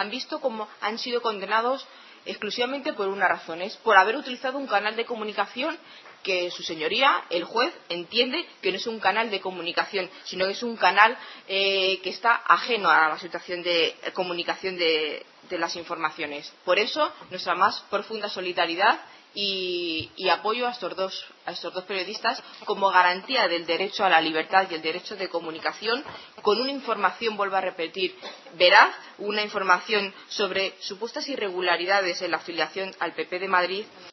han visto cómo han sido condenados exclusivamente por una razón, es por haber utilizado un canal de comunicación que su señoría, el juez, entiende que no es un canal de comunicación, sino que es un canal que está ajeno a la situación de comunicación de las informaciones. Por eso, nuestra más profunda solidaridad y apoyo a estos dos periodistas como garantía del derecho a la libertad y el derecho de comunicación, con una información, vuelvo a repetir, veraz, una información sobre supuestas irregularidades en la afiliación al PP de Madrid